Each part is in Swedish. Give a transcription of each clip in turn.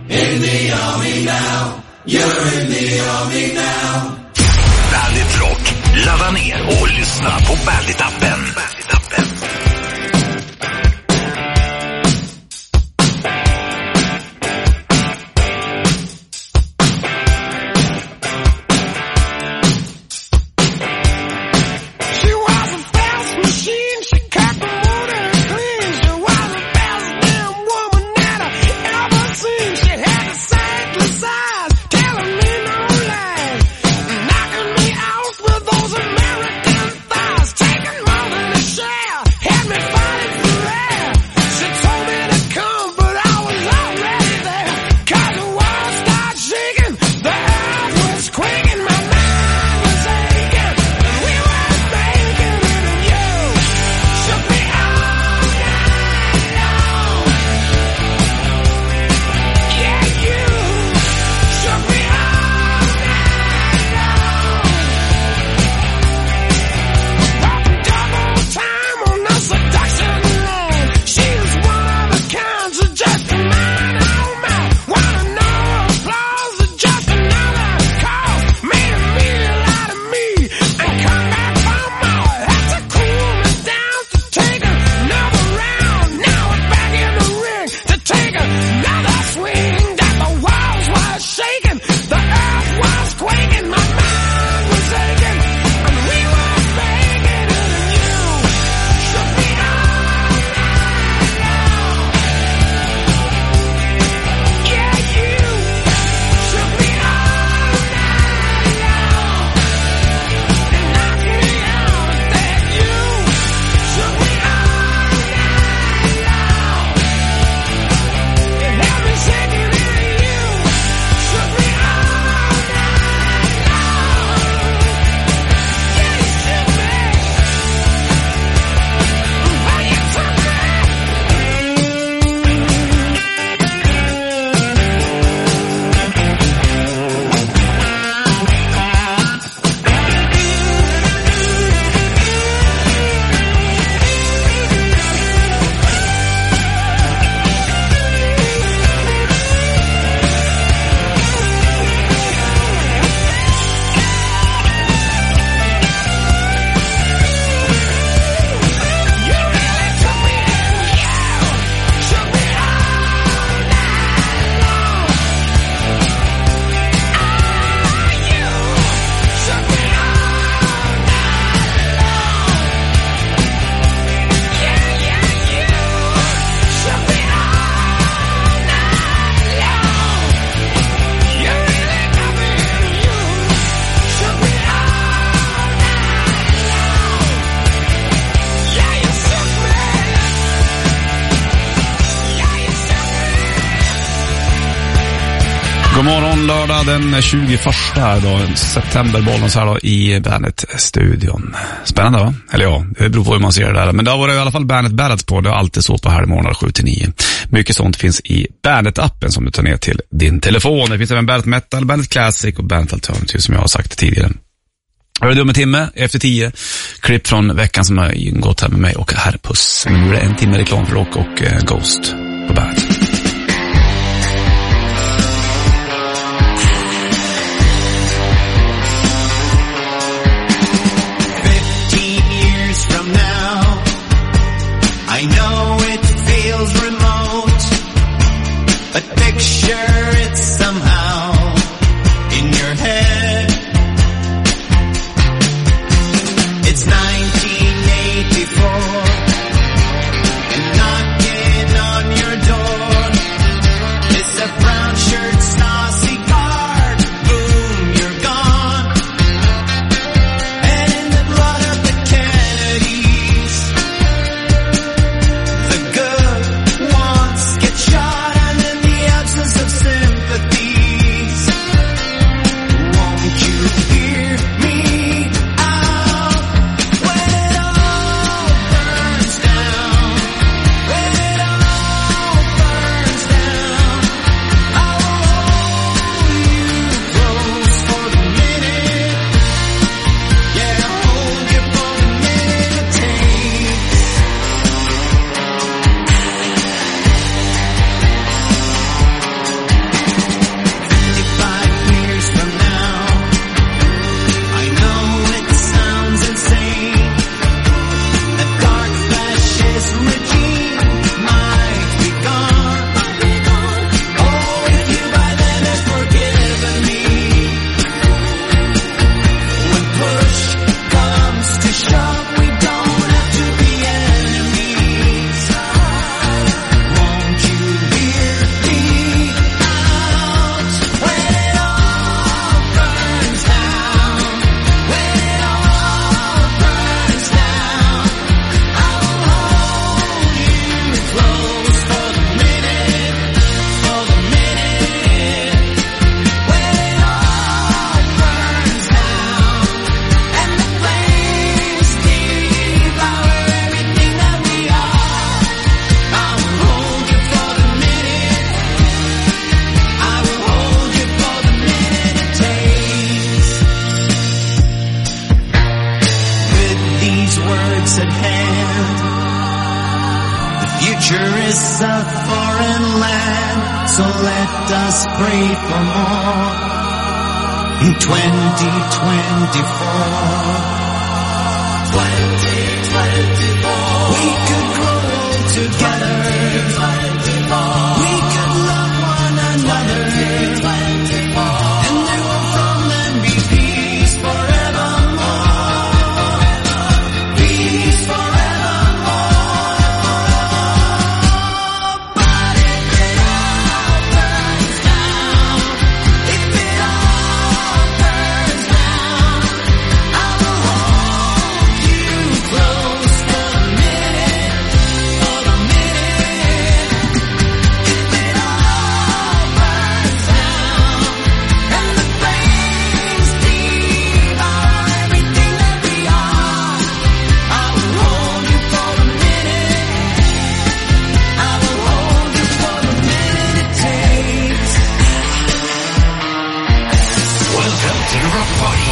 In the army now. You're in the army now. Bandit Rock. Ladda ner och lyssna på Bandit-appen. God morgon, lördag den 21 då, september, bollen så här då, i Bandet-studion. Spännande va? Eller ja, det beror på hur man ser det där. Men då var det i alla fall Bandet Ballads på. Det är alltid så på här morgon 7-9. Mycket sånt finns i Bandet-appen som du tar ner till din telefon. Det finns även Bandet Metal, Bandet Classic och Bandet Alternative som jag har sagt tidigare. Hör du om en timme efter 10. Klipp från veckan som har gått här med mig och herr Puss. Nu är det en timme reklam för Rock och Ghost på Bandet. I know it feels remote, but picture it somehow in your head. It's 1984 and knocking on your door. a foreign land, so let us pray for more. In 2024, we could grow together. We could love one another. And there will from them be peace forevermore. Peace forevermore. But if it all burns down, if it all burns down, I will hold you close for a minute. If it all burns down, and the flames devour everything that we are, I will hold you for a minute. I will hold you for the minute it takes. Welcome to the Rock Party.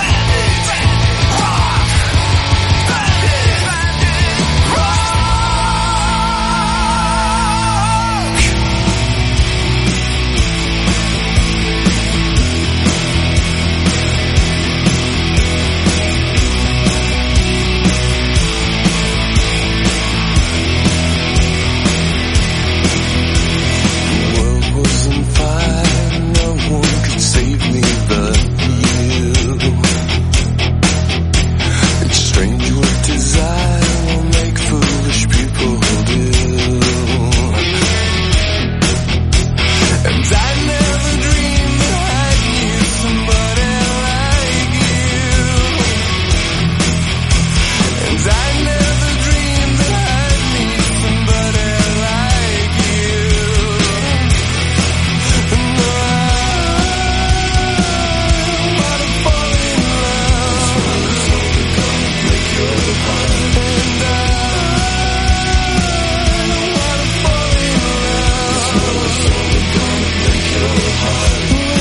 The world was on fire, no one could save me but you. It's strange what desire will make foolish people do. And I never dreamed that I'd need somebody like you. And I never dreamed that I'd need somebody like you. And I wanna fall in love. Break your heart. And I wanna fall in love. Break your heart.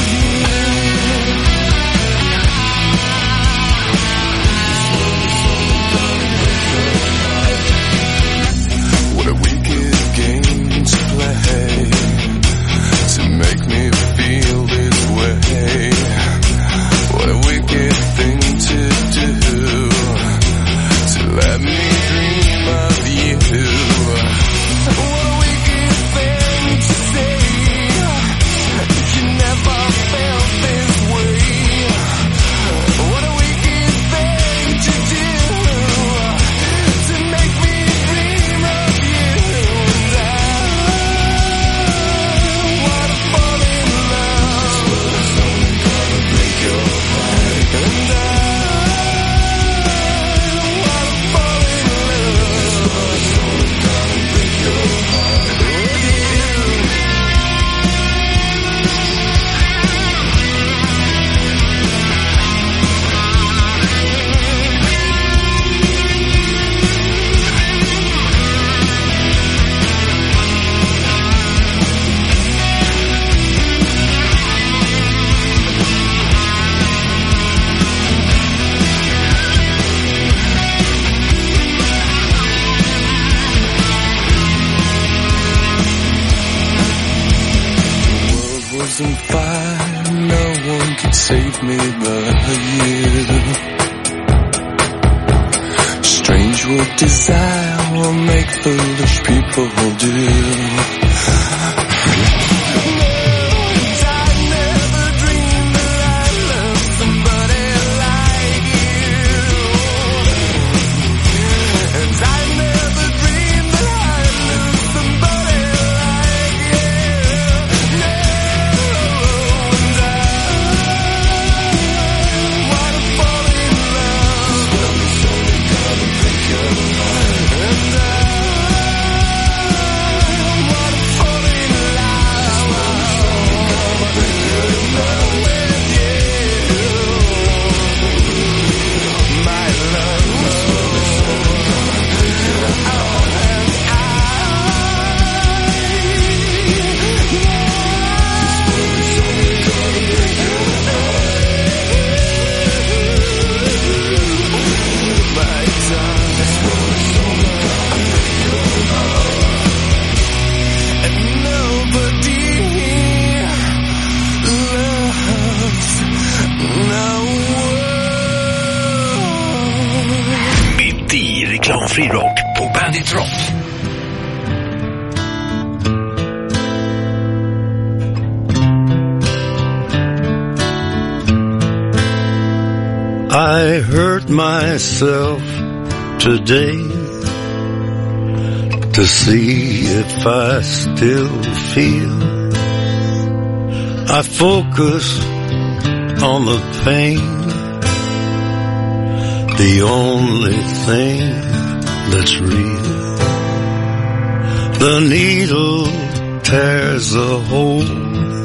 What a wicked game to play, to make me feel this way. What a wicked thing to do, to let me dream of you. What a wicked thing to say, you never felt this way. What a wicked thing to do, to make me dream of you. And I wanna fall in love. Gonna break your heart. And I wanna fall in love. Gonna break your heart with you. The world was on fire, no one could save me but you. Strange what desire will make foolish people do. I never dreamed that I'd love somebody like you. And I never dreamed that I'd lose somebody like you. No, and I wanna fall in love. Gonna break your heart. And I wanna I hurt myself today to see if I still feel. I focus on the pain, the only thing that's real. The needle tears a hole,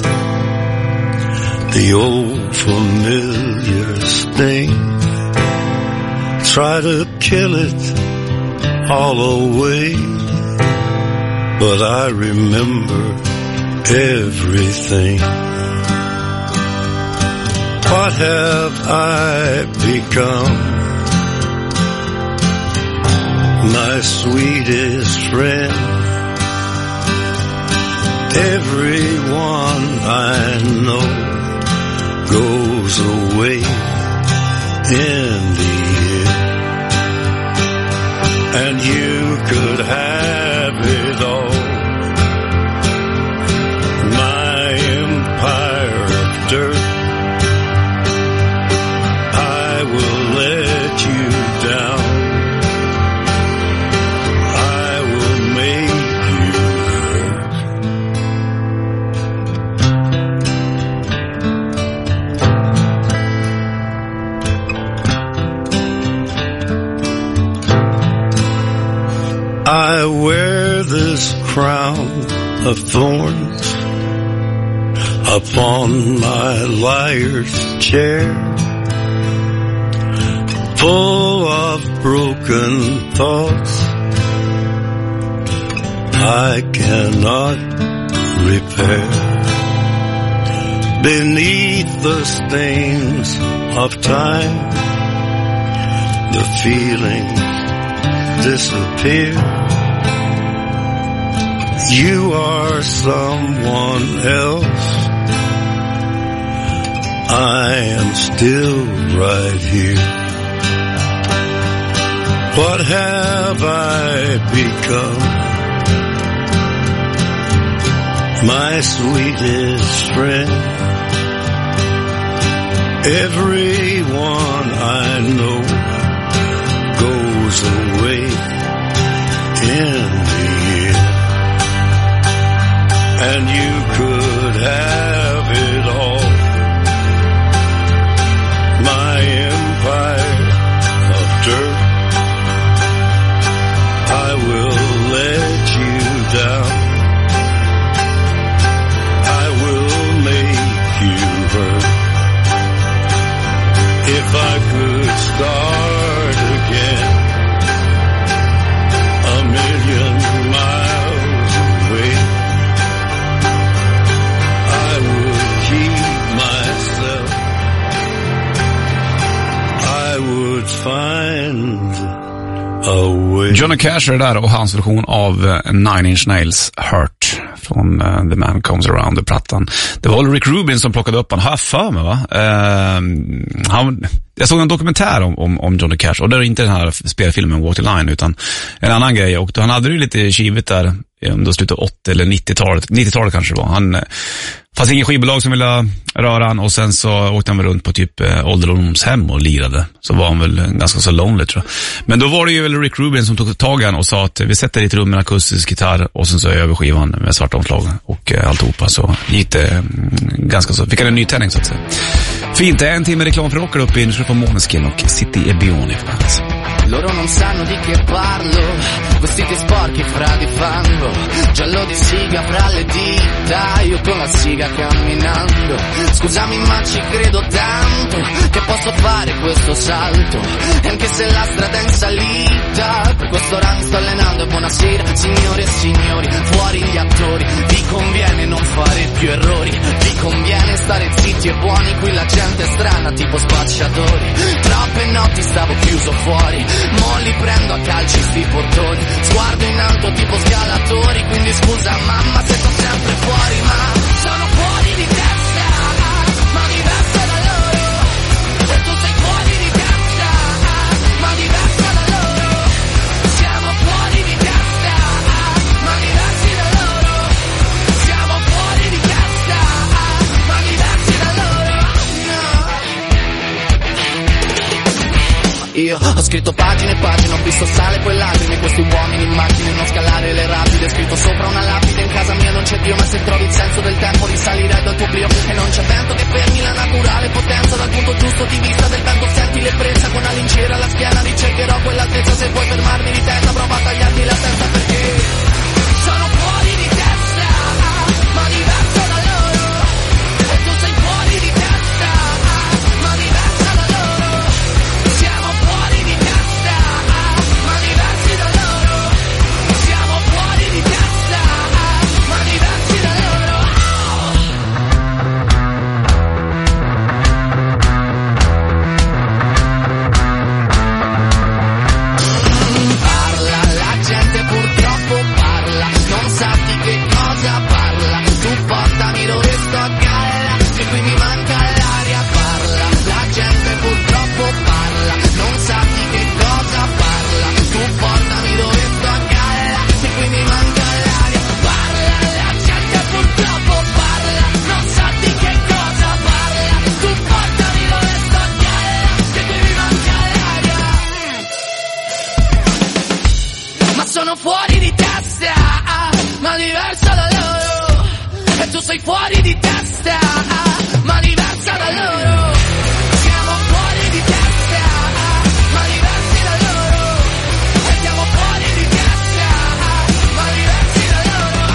the old familiar sting. Try to kill it all away, but I remember everything. What have I become? My sweetest friend. Everyone I know goes away in the end. And you could have it all. My empire of dirt, I will let you down. I will make you hurt. I wear this crown of thorns upon my liar's chair, full of broken thoughts I cannot repair. Beneath the stains of time, the feelings disappear. You are someone else. I am still right here. What have I become? My sweetest friend. Everyone I know goes away in the end. And you could have it all. My empire of dirt, I will let you down. I will make you hurt. If I could start again, a million miles away, I would keep myself. I would find a way. Johnny Cash är där och hans version av Nine Inch Nails Hurt från The Man Comes Around-plattan. Det var Rick Rubin som plockade upp han, har jag för mig va? Jag såg en dokumentär om Johnny Cash, och det är inte den här spelfilmen Walk the Line utan en annan grej, och han hade ju lite kivigt där om det slutade 80 eller 90-talet kanske det var. Han fanns ingen skivbolag som ville röra han, och sen så åkte han runt på typ ålderdomshem och lirade. Så var han väl ganska så lonely tror jag. Men då var det ju väl Rick Rubin som tog tag i han och sa att vi sätter i ett rum med en akustisk gitarr och sen så över skivan med svart omslag och alltihopa, så gick det ganska så, fick han en ny tändning så att säga. Fint, det är en timme reklam för rockar uppe i Nusra på Måneskin och City e Bioni på bandet. Loro non sanno di che parlo, vestiti sporchi fra di fango, giallo di siga fra le dita, io con la siga camminando. Scusami ma ci credo tanto, che posso fare questo salto, e anche se la strada è in salita, per questo ora mi sto allenando. E buonasera signore e signori, fuori gli attori, vi conviene non fare più errori, vi conviene stare zitti e buoni, qui la gente è strana tipo spacciatori. Troppe notti stavo chiuso fuori, mo li prendo a calci sti portoni, sguardo in alto tipo scalatori, quindi scusa mamma se sto sempre fuori, ma sono fuori di testa, ma diverso da loro, e tu sei fuori di testa, ma diverso da loro, siamo fuori di testa, ma diversi da loro, siamo fuori di testa, ma diversi da loro, no. io ho scritto pagine e pagine, ho visto sale poi lacrime, questi uomini in macchine, non scalare le rapide, scritto sopra una lapide, in casa mia non c'è Dio, ma se trovi il senso del tempo risalirai dal tuo oblio, e non c'è vento che fermi la naturale potenza, dal punto giusto di vista del vento senti l'ebbrezza, con la lincera alla schiena ricercherò quell'altezza, se vuoi fermarmi di testa prova a tagliarmi la testa, perché sono fuori di testa, ma diverso da loro, e tu sei fuori di testa, ma diversa da loro, siamo fuori di testa, ma diversi da loro, siamo fuori di testa, ma diversi da loro. Parla, la gente purtroppo parla, non sa di che cosa parla, tu portami dove sto a galla, che qui mi manca l'aria, parla, la gente purtroppo parla, non sa di che cosa parla, tu portami dove sto a galla, che qui mi manca l'aria, parla, la gente purtroppo parla, non sa di che cosa parla, tu portami dove sto a galla, che qui mi manca l'aria. Ma sono fuori di testa, ma diversa da loro, e tu sei fuori di testa, ma diversa da loro, siamo fuori di testa, ma diversi da loro, e siamo fuori di testa, ma diversi da loro.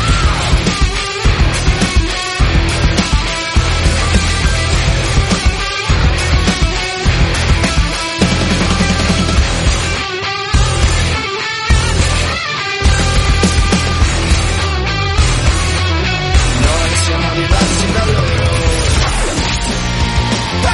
Noi siamo diversi da loro.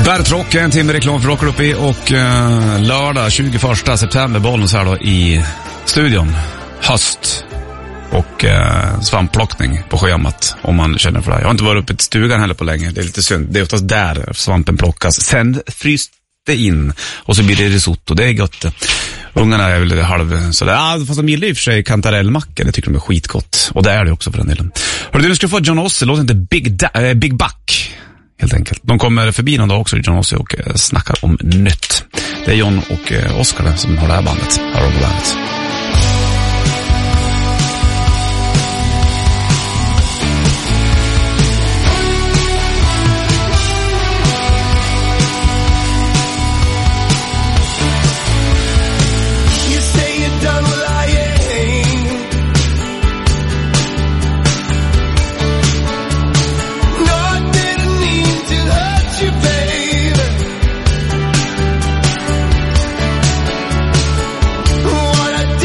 Bandet Rock, en timme reklam för Rock uppe i och lördag 21 september bollen så här då i studion. Höst och svampplockning på schemat om man känner för det. Jag har inte varit uppe i stugan heller på länge. Det är lite synd. Det är oftast där svampen plockas. Sen fryst det in och så blir det risotto. Det är gott. Ungarna är väl halv sådär. Fast de gillar i och för sig kantarellmackor. Det tycker de är skitgott. Och det är det också för den delen. Hörru, du ska få John Ossie. Låter inte Big Buck. Helt enkelt. De kommer förbi någon dag också, John Ossie, och snackar om nytt. Det är John och Oscar som har det här bandet. Här har de bandet. What I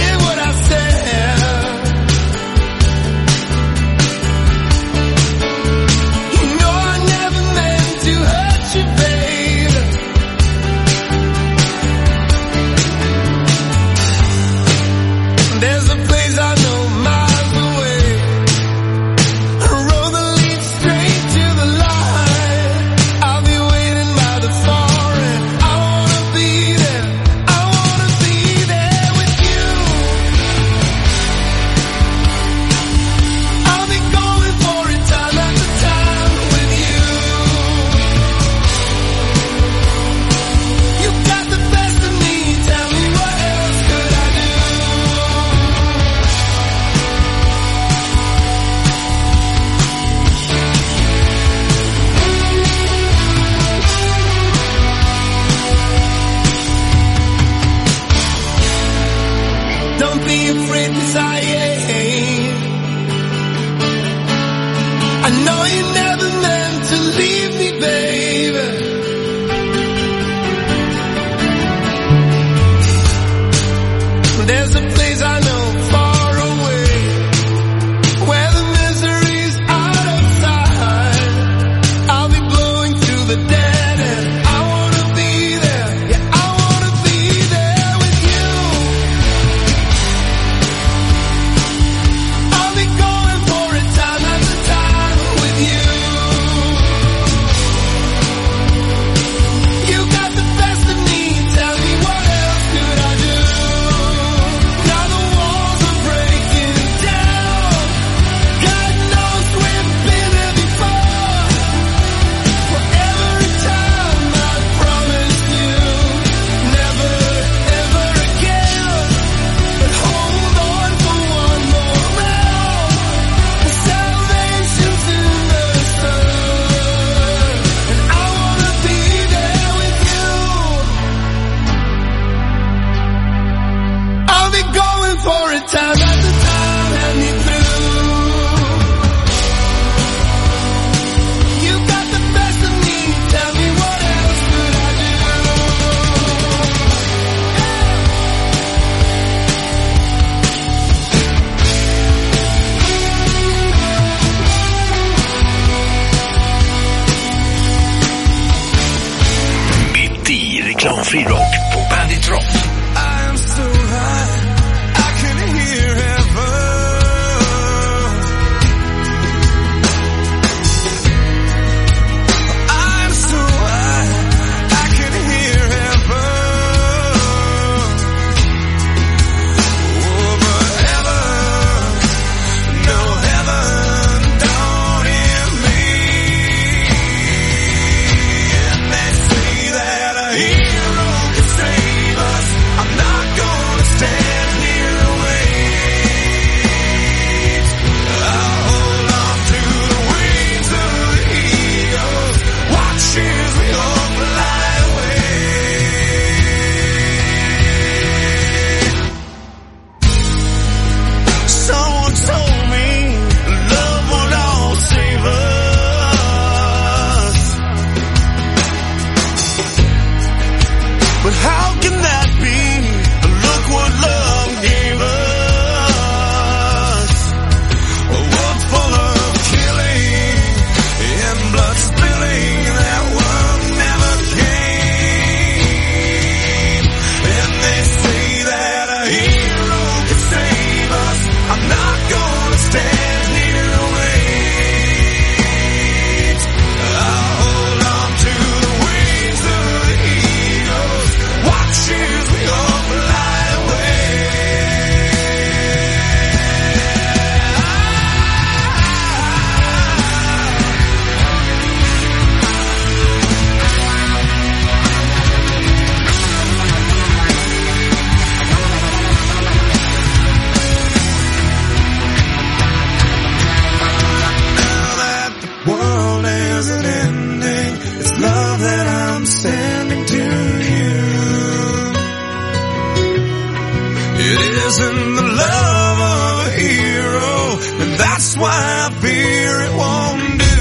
why I fear it won't do.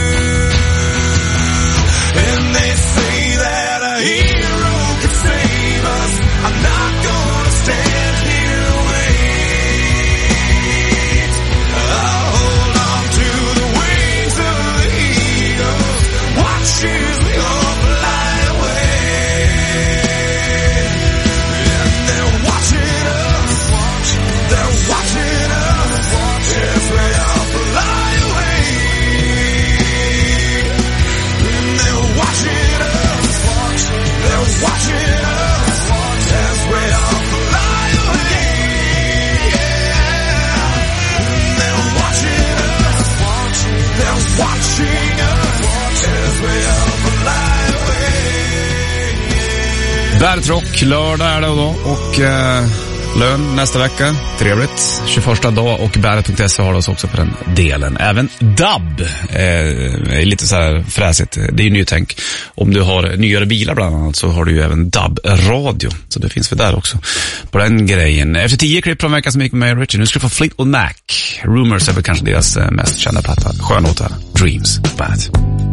And they say that a hero can save us. I'm not gonna stand here and wait. I'll hold on to the wings of the eagle. Watch as we all fly away. And they're watching us. They're watching us as we all fly away. And they're watching us. They're watching us as we all fly away. And they're watching us. They're watching us as we all fly away. Bandet Rock, lördag är det då och lön nästa vecka. Trevligt. 21 dag och bandet.se har oss också på den delen. Även DAB är lite så här fräsigt. Det är ju nytänk. Om du har nyare bilar bland annat så har du ju även DAB-radio. Så det finns vi där också på den grejen. Efter 10 klipp från veckan som gick med Richard. Nu ska du få Fleetwood Mac. Rumors är väl kanske deras mest kända platta. Skön låt här. Dreams, bandet.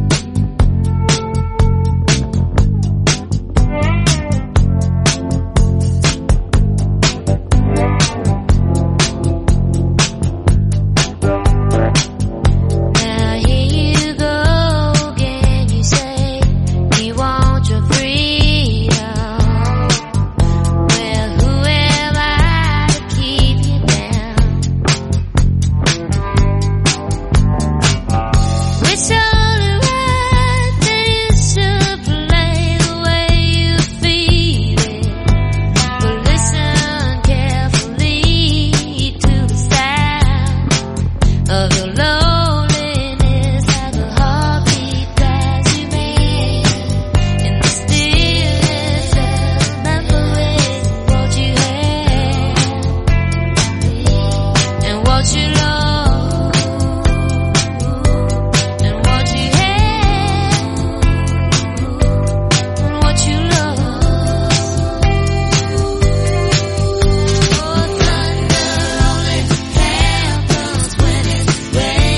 Now here you go again, you say you want your freedom. Well, who am I to keep you down? It's only right that you should play the way you feel it. But listen carefully to the sound of your loneliness, like a heartbeat as you make in the stillness of memory. What you had and what you lost, and what you had and what you lost. Oh, thunder only happens when it's raining.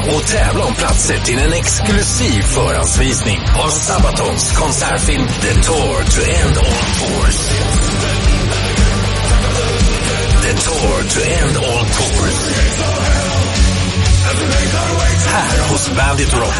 och tävla om platser till en exklusiv förhandsvisning av Sabatons konsertfilm The Tour to End All Tours. The Tour to End All Tours. Här hos Bandit Rock.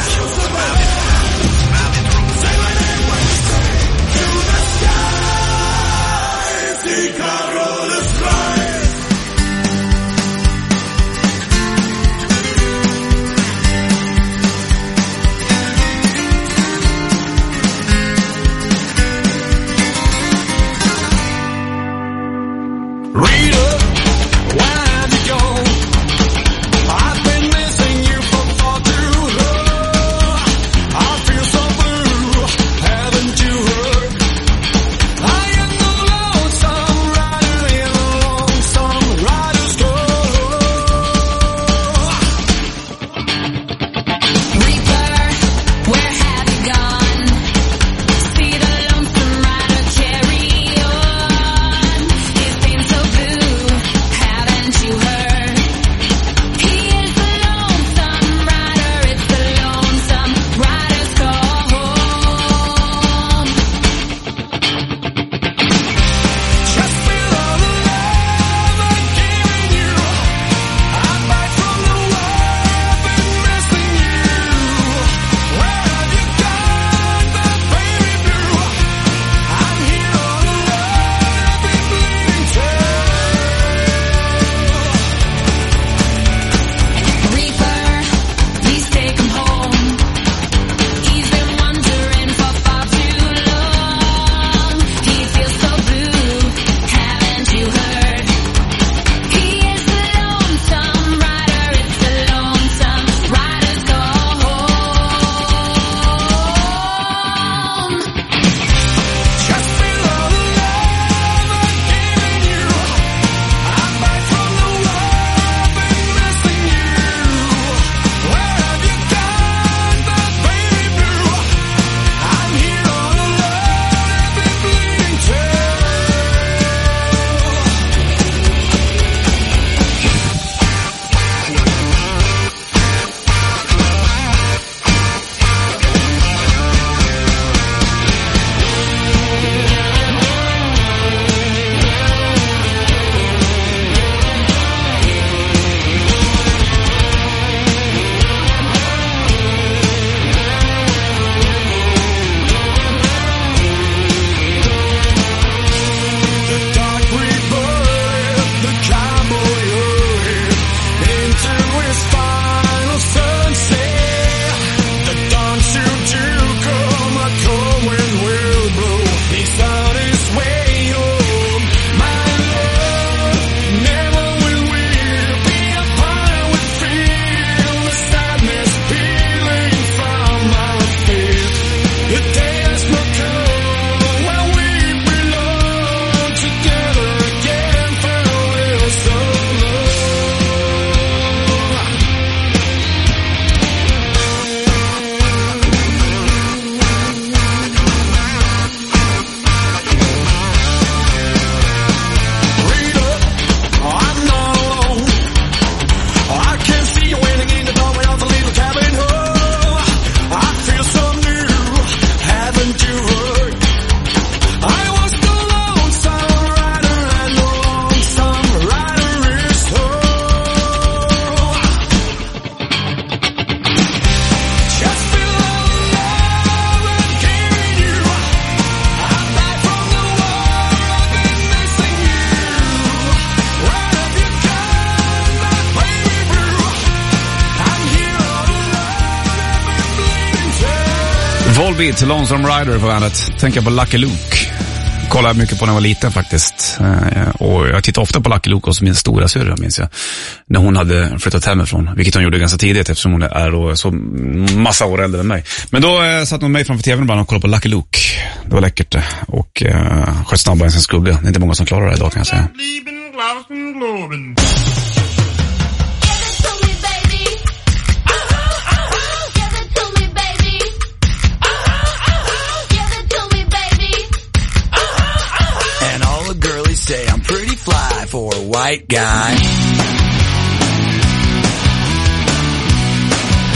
Volbeat, Lonesome Rider på bandet. Tänker på Lucky Luke. Kollade mycket på när jag var liten faktiskt. Och jag tittar ofta på Lucky Luke hos min stora syrra, minns jag. När hon hade flyttat hemifrån. Vilket hon gjorde ganska tidigt eftersom hon är då så massa år äldre än mig. Men då satt hon mig framför tvn ibland och kollade på Lucky Luke. Det var läckert. Och sköt snabbare än sin skugga. Det är inte många som klarar det idag, kan jag säga. Say I'm pretty fly for a white guy.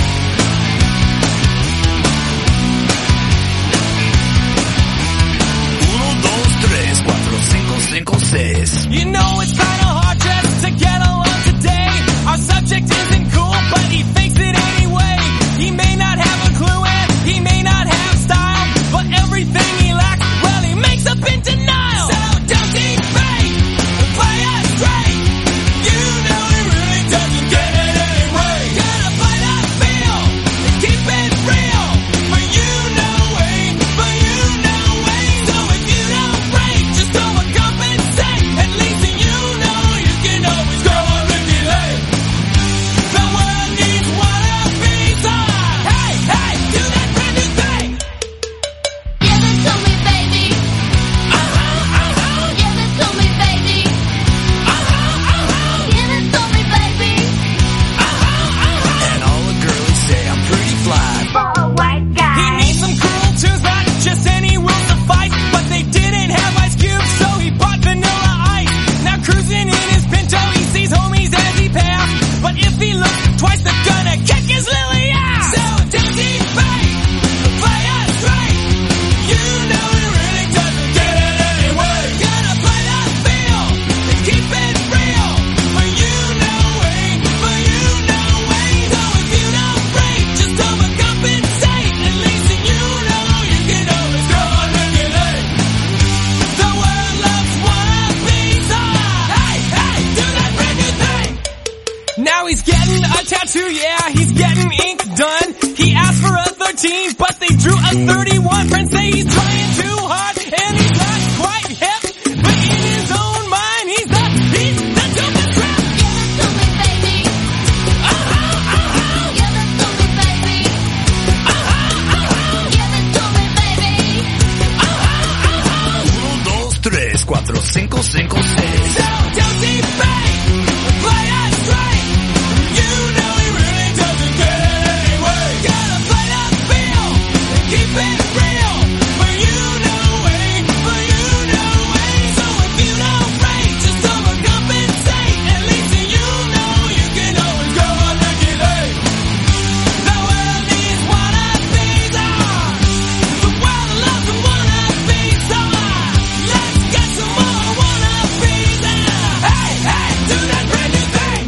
says. You know it's kinda hard just to get along today. Our subject isn't cool, but he fakes it anyway. He may not have a clue and he may not have style, but everything he lacks, well, he makes up in denial. So don't debate, play us straight. You know he really doesn't get it anyway. Gotta play that feel, keep it real. For you know way, for you know way. So if you don't break, just overcompensate. At least you know you can always go on Ricky Lake. The world needs one of these. Hey, hey, do that brand new thing. Give it to me, baby. Give it to me, baby. Give it to me, baby. And all the girls say I'm pretty fly. For a white He guy. needs some cool tunes, not just any will suffice. But they didn't have Ice Cube, so he bought Vanilla Ice. Now cruising in his Pinto, he sees homies as he passed. But if he looks twice, they're gonna kick his lily ass. So don't debate, play us straight. You know he really doesn't get it anyway. Gotta play that feel, keep it real. For you know way, for you know way. So if you don't break, just overcompensate. At least you know you can always go on regulate. The world loves one pizza. Hey, hey, do that brand new thing. Now he's getting a tattoo, yeah, he's getting ink done. He asked for a 13, but they drew a 31. Friends say he's trying too hard, and he's not quite hip. But in his own mind, he's the dopest rap. Give it to me, baby. Give it to me, baby. Give it to me, baby. 1, 2, 3, 4, 5, 5, 6. So don't debate, play us straight. You know he really doesn't get it anyway. Gotta play that feel, keep it real. For you know way, for you know way. So if you don't break, just overcompensate. At least you know you can always go on regulate. The world needs one of these. The world loves one of these. Let's get some more one of these. Hey, hey, do that brand new thing.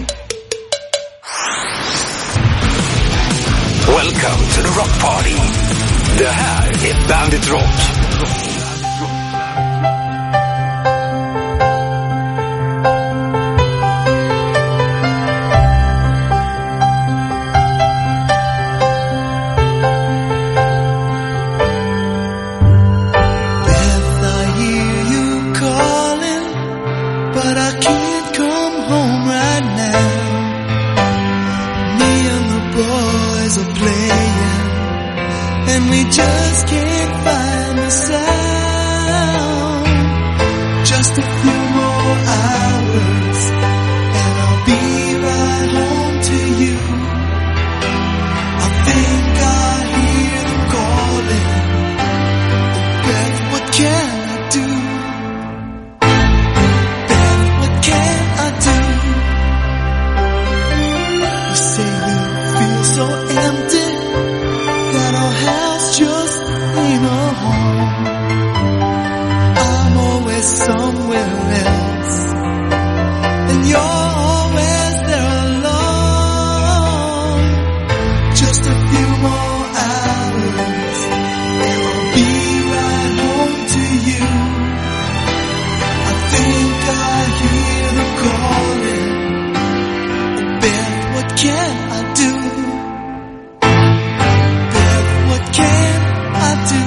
Welcome to the Rock Party. Det här är Bandit Rock. Beth, I hear you calling, but I can't come home right now. Me and the boys are playing, and we just can't find the sound. Just a few more hours, and I'll be right home to you. I think I hear them calling. Beth, what can I do? Beth, what can I do? You say you feel so empty, that our house just ain't a home. I'm always somewhere else, and you're always there alone. Just a few more hours, and I'll be right home to you. I think I hear them calling. Beth, what can I do? Beth, what can I do?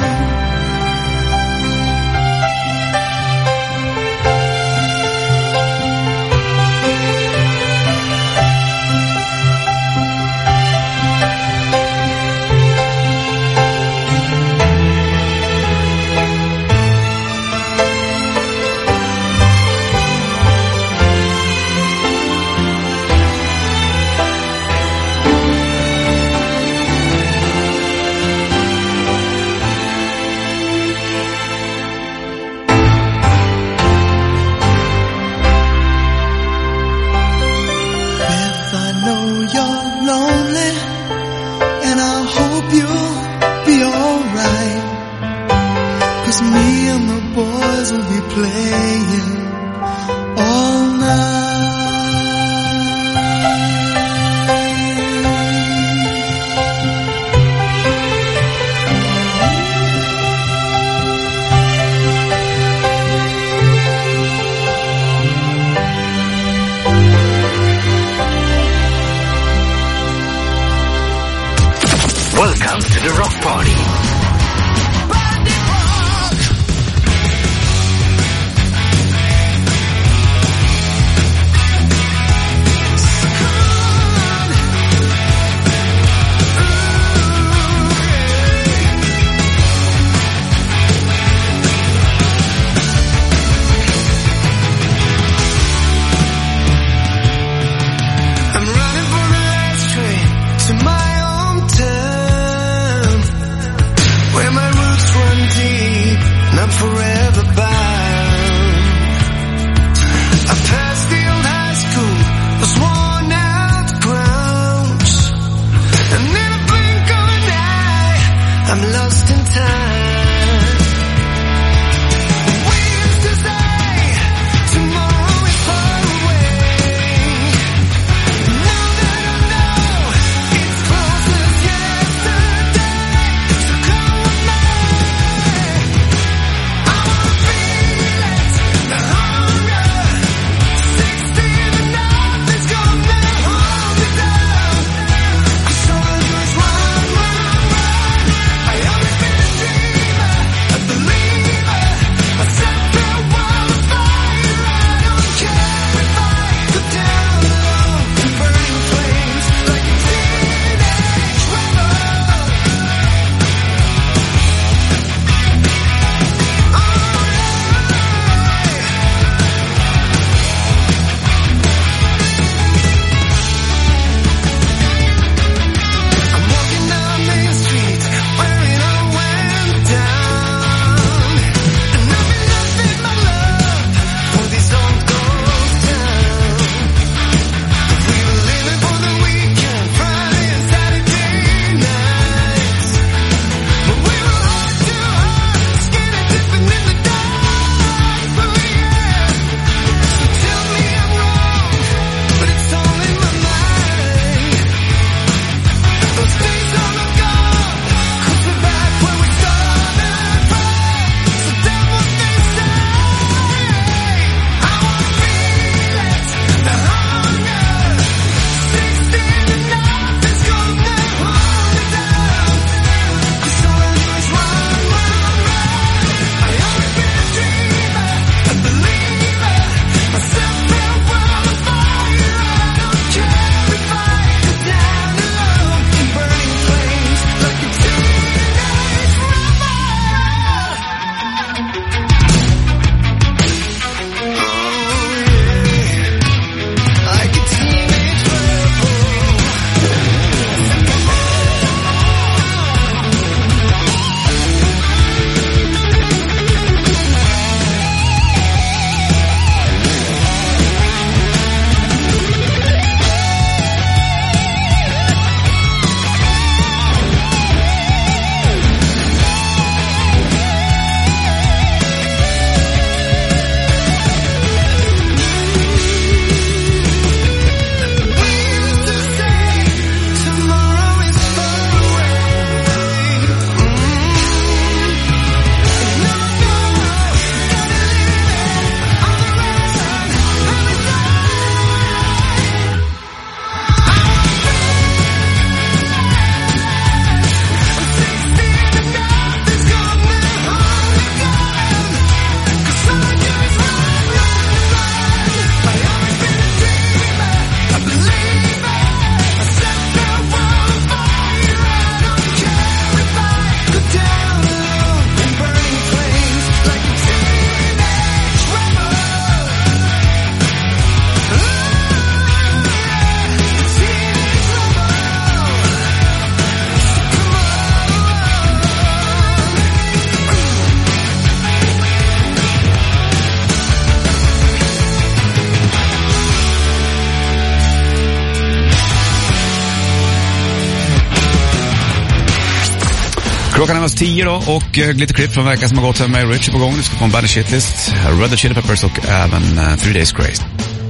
Klockan är 10 då och lite klipp från veckan som har gått med Richie på gång. Du ska få en Bandit Shitlist, Red Hot Chili Peppers och även 3 Days Grace.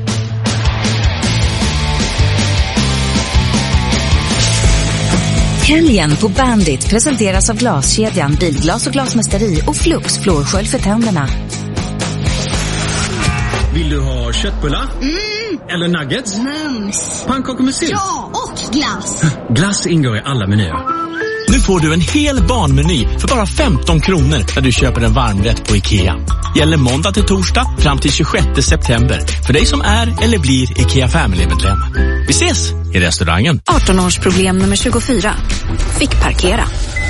Helgen på Bandit presenteras av Glaskedjan, Bilglas och Glasmästeri och Flux flårskölj för tänderna. Vill du ha köttbullar? Eller nuggets? Mums. Pannkakor med sylt? Ja, och glass. Glass ingår i alla menyer. Nu får du en hel barnmeny för bara 15 kronor när du köper en varmrätt på IKEA. Gäller måndag till torsdag fram till 26 september för dig som är eller blir IKEA Family-medlem. Vi ses i restaurangen. 18-årsproblem nummer 24. Fick parkera.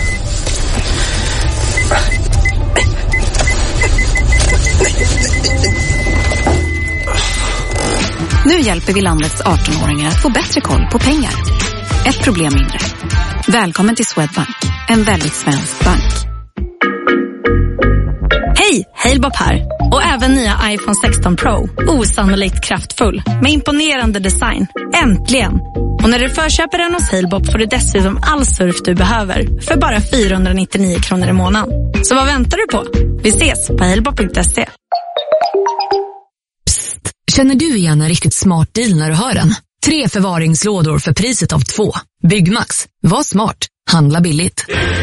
Nu hjälper vi landets 18-åringar att få bättre koll på pengar. Ett problem mindre. Välkommen till Swedbank, en väldigt svensk bank. Hej, Halebop här. Och även nya iPhone 16 Pro. Osannolikt kraftfull, med imponerande design. Äntligen! Och när du förköper den hos Halebop får du dessutom all surf du behöver för bara 499 kronor i månaden. Så vad väntar du på? Vi ses på halebop.se. Känner du igen en riktigt smart deal när du hör den? 3 förvaringslådor för priset av 2. Byggmax. Var smart. Handla billigt.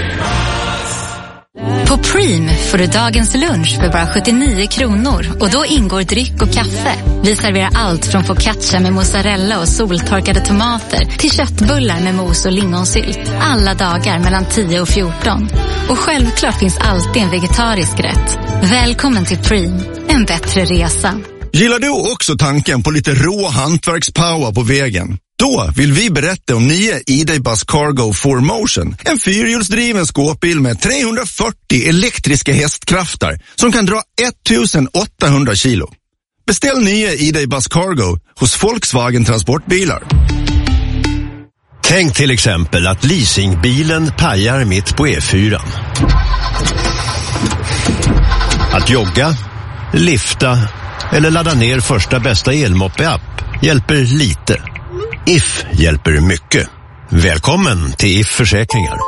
På Preem får du dagens lunch för bara 79 kronor. Och då ingår dryck och kaffe. Vi serverar allt från focaccia med mozzarella och soltorkade tomater till köttbullar med mos och lingonsylt. Alla dagar mellan 10 och 14. Och självklart finns alltid en vegetarisk rätt. Välkommen till Preem. En bättre resa. Gillar du också tanken på lite rå hantverkspower på vägen? Då vill vi berätta om nya ID-Bus Cargo 4Motion. En fyrhjulsdriven skåpbil med 340 elektriska hästkrafter som kan dra 1800 kilo. Beställ nya ID-Bus Cargo hos Volkswagen Transportbilar. Tänk till exempel att leasingbilen pajar mitt på E4. Att jogga, lifta eller ladda ner första bästa elmoppe-app hjälper lite. If hjälper mycket. Välkommen till If Försäkringar.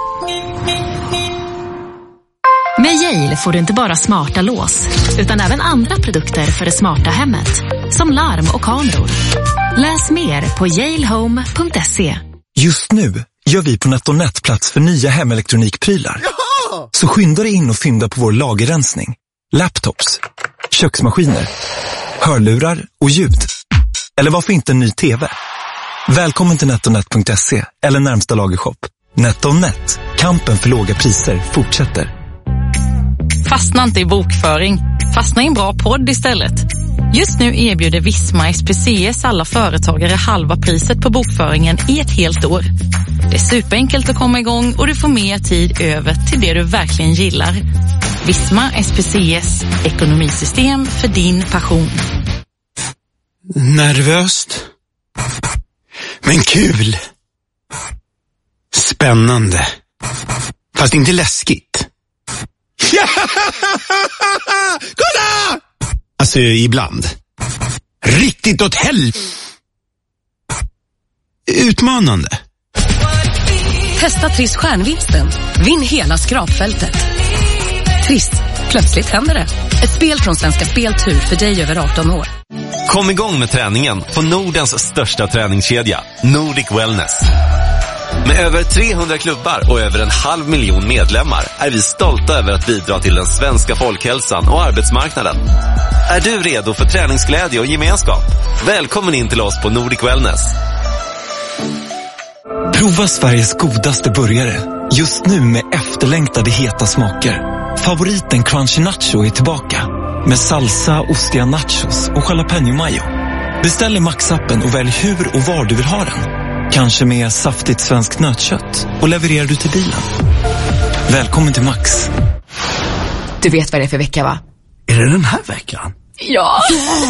Med Yale får du inte bara smarta lås, utan även andra produkter för det smarta hemmet. Som larm och kameror. Läs mer på yalehome.se. Just nu gör vi på NetOnNet plats för nya hemelektronikprylar. Jaha! Så skynda dig in och fynda på vår lagerrensning. Laptops, köksmaskiner, hörlurar och ljud. Eller varför inte en ny TV? Välkommen till NetOnNet.se eller närmsta lagershop. NetOnNet, kampen för låga priser fortsätter. Fastna inte i bokföring. Fastna i en bra podd istället. Just nu erbjuder Visma SPCS alla företagare halva priset på bokföringen i ett helt år. Det är superenkelt att komma igång och du får mer tid över till det du verkligen gillar. Visma SPCS, ekonomisystem för din passion. Nervöst. Men kul. Spännande. Fast inte läskigt. Kolla! Alltså ibland. Riktigt åt utmanande. Testa Triss stjärnvinsten. Vinn hela skrapfältet. Triss. Plötsligt händer det. Ett spel från Svenska Speltur för dig över 18 år. Kom igång med träningen på Nordens största träningskedja, Nordic Wellness. Med över 300 klubbar och över 500 000 medlemmar är vi stolta över att bidra till den svenska folkhälsan och arbetsmarknaden. Är du redo för träningsglädje och gemenskap? Välkommen in till oss på Nordic Wellness. Prova Sveriges godaste burgare. Just nu med efterlängtade heta smaker. Favoriten Crunchy Nacho är tillbaka. Med salsa, ostiga nachos och jalapeno mayo. Beställ i Max-appen och välj hur och var du vill ha den. Kanske med saftigt svenskt nötkött. Och levererar du till bilen. Välkommen till Max. Du vet vad det är för vecka, va? Är det den här veckan? Ja!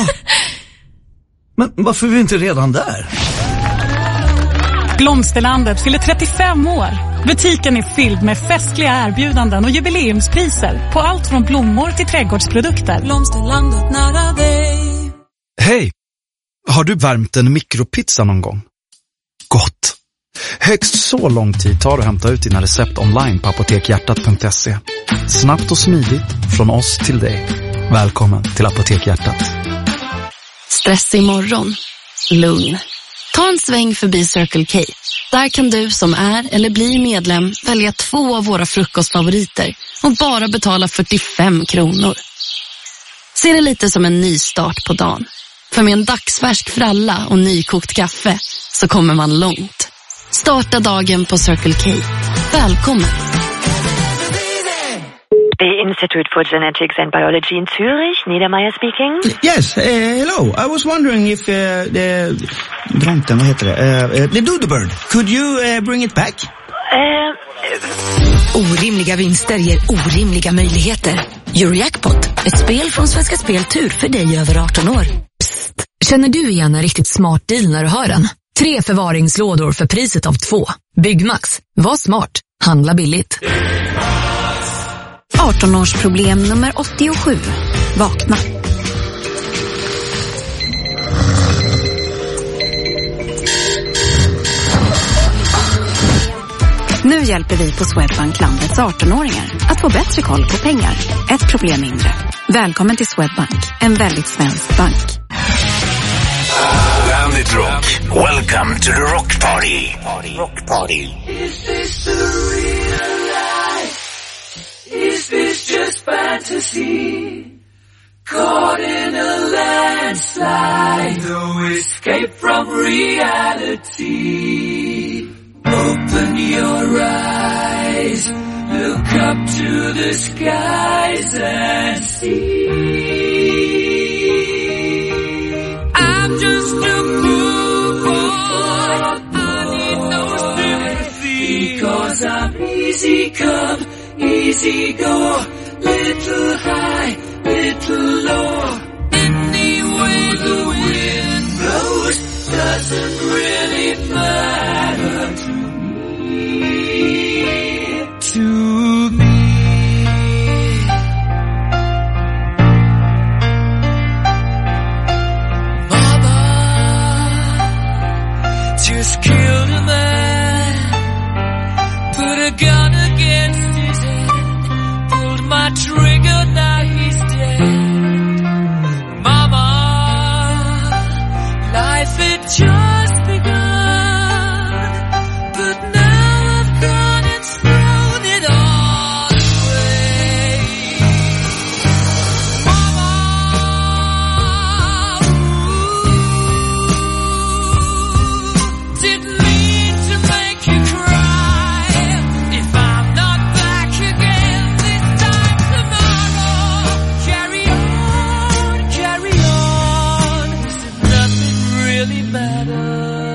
Men varför är vi inte redan där? Blomsterlandet fyller 35 år. Butiken är fylld med festliga erbjudanden och jubileumspriser på allt från blommor till trädgårdsprodukter. Blomsterlandet nära dig. Hej! Har du värmt en mikropizza någon gång? Gott! Högst så lång tid tar det att hämta ut dina recept online på apotekhjärtat.se. Snabbt och smidigt från oss till dig. Välkommen till Apotekhjärtat. Stressig morgon. Lugn. Ta en sväng förbi Circle K. Där kan du som är eller blir medlem välja 2 av våra frukostfavoriter och bara betala 45 kronor. Se det lite som en ny start på dagen. För med en dagsfärsk fralla och nykokt kaffe så kommer man långt. Starta dagen på Circle K. Välkommen! The Institute for Genetics and Biology in Zurich, Niedermeyer speaking. Yes, hello. I was wondering if the Dronten, vad heter det? The Doodlebird. Could you bring it back? Orimliga vinster ger orimliga möjligheter. Eurojackpot, ett spel från Svenska Spel Tur för dig över 18 år. Psst. Känner du igen en riktigt smart deal när du hör den? 3 förvaringslådor för priset av 2. Byggmax. Var smart. Handla billigt. 18-årsproblem nummer 87. Vakna. Nu hjälper vi på Swedbank landets 18-åringar att få bättre koll på pengar. Ett problem mindre. Välkommen till Swedbank, en väldigt svensk bank. Bandit Rock. Welcome to the Rock Party. Rock Party. Is this the real life? Is this just fantasy? Caught in a landslide, no escape from reality. Open your eyes, look up to the skies and see. I'm just a poor boy, I need no sympathy, because I'm easy come, easy go, little high, little low. Anyway the wind blows doesn't really matter to me. Mama just killed a man, put a gun against his head, pulled my trigger, now he's dead. Mama, life had just begun, but now I've gone and thrown it all away. Mama, didn't mean to make you cry. If I'm not back again this time tomorrow, carry on, carry on, as if nothing really matters.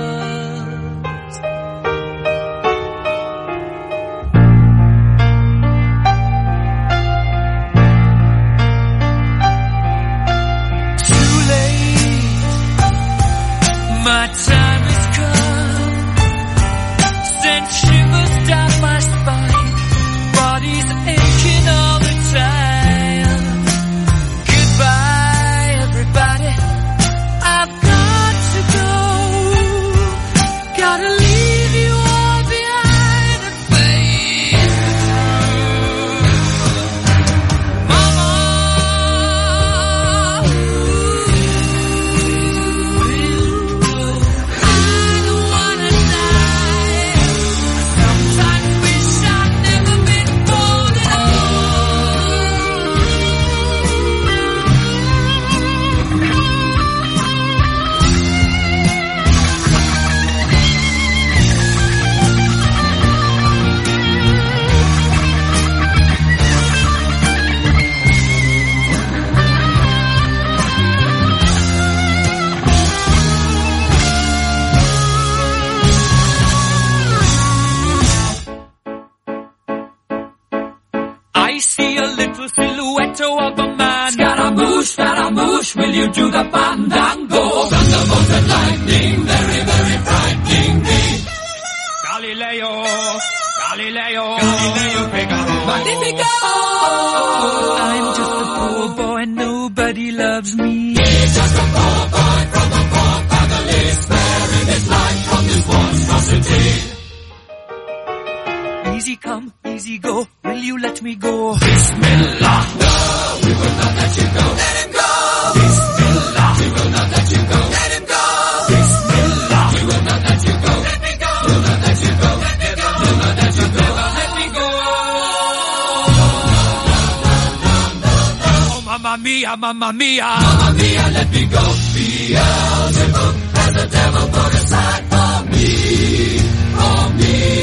Too late, my time has come, sent shivers down my spine, body's aching all the time. Goodbye everybody, I've got to go, gotta leave you all behind and face the truth. Mama, I don't wanna die, sometimes wish I'd never been born at I see a little silhouette of a man. Scaramouche, will you do the fandango? Thunderbolt and lightning, very, very frightening me. Galileo, Figaro. Magnifico! I'm just a poor boy, nobody loves me. He's just a poor boy from a poor family, sparing his life from this monstrosity. you let me go. Bismillah, no, we will not let you go. Let him go. Bismillah, we will not let you go. Let him go. Bismillah, we will not let you go. Let me go. We'll not let you go. Let me go. We'll not let you go. Let me go. Oh, mamma mia, mamma mia. Mamma mia, let me go. Beelzebub has the devil put aside for me. For me.